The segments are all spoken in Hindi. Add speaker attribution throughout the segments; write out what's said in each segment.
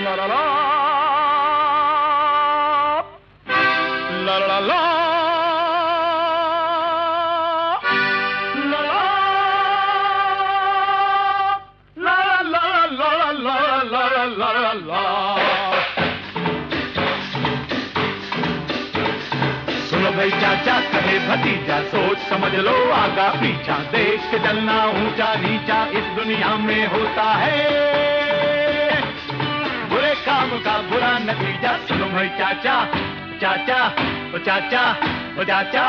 Speaker 1: ला ला ला ला ला ला सुनो भाई चाचा कहे भतीजा, सोच समझ लो आगा पीछा, देख के चलना ऊंचा नीचा इस दुनिया में होता है, बुरे काम का बुरा नतीजा। सुनो भाई चाचा चाचा ओ चाचा ओ चाचा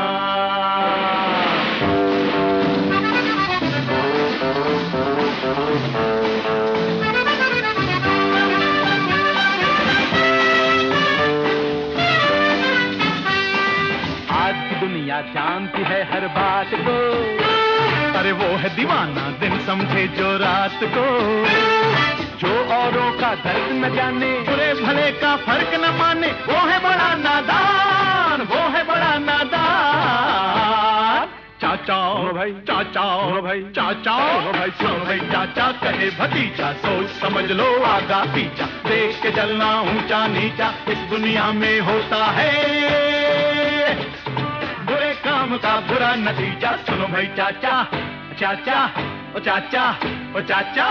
Speaker 1: दुनिया जानती है हर बात को, अरे वो है दीवाना दिन समझे जो रात को, जो औरों का दर्द न जाने, बुरे भले का फर्क न माने, वो है बड़ा नादान, वो है बड़ा नादान। चाचा भाई चाचा भाई चाचा भाई सुनो भाई चाचा कहे भतीजा, सोच समझ लो आगा पीछा, देख के चलना ऊंचा नीचा इस दुनिया में होता है, बुरे काम का बुरा नतीजा। सुनो भाई चाचा चाचा ओ चाचा ओ चाचा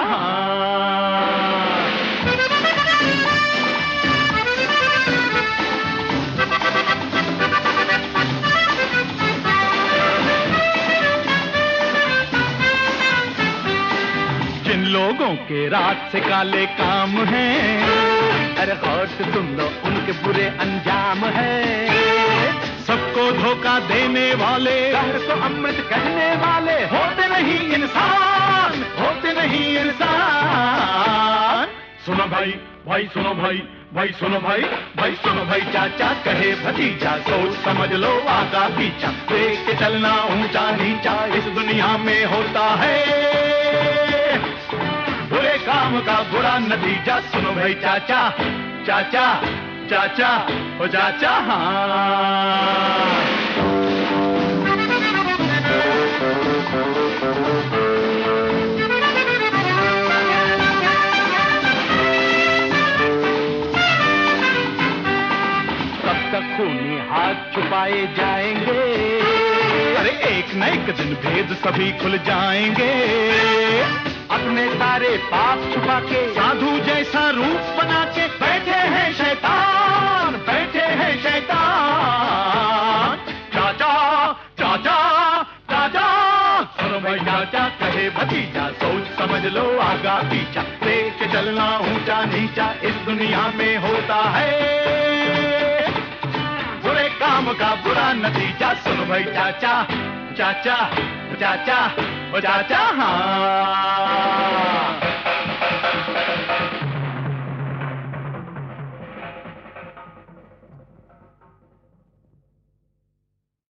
Speaker 1: जिन लोगों के रात से काले काम हैं, अरे गौर से सुन लो उनके बुरे अंजाम है, सबको धोखा देने वाले, कहर को अमृत कहने वाले, होते नहीं इंसान, होते नहीं इंसान। सुनो भाई भाई सुनो भाई भाई सुनो भाई भाई सुनो भाई चाचा कहे भतीजा, सोच समझ लो आगा पीछा, देख के चलना ऊंचा नीचा इस दुनिया में होता है, बुरे काम का बुरा नतीजा। सुनो भाई चाचा चाचा चाचा ओ चाचा कब तक खूनी हाथ छुपाए जाएंगे, अरे एक न एक दिन भेद सभी खुल जाएंगे, अपने सारे पाप छुपा के साधु जैसा रूप बना के बैठे हैं शैतान, बैठे हैं शैतान। चाचा चाचा चाचा सुनो भाई चाचा कहे भतीजा, सोच समझ लो आगा पीछा, देख के चलना ऊंचा नीचा इस दुनिया में होता है, बुरे काम का बुरा नतीजा। सुनो भाई चाचा चाचा चाचा ओ चाचा हाँ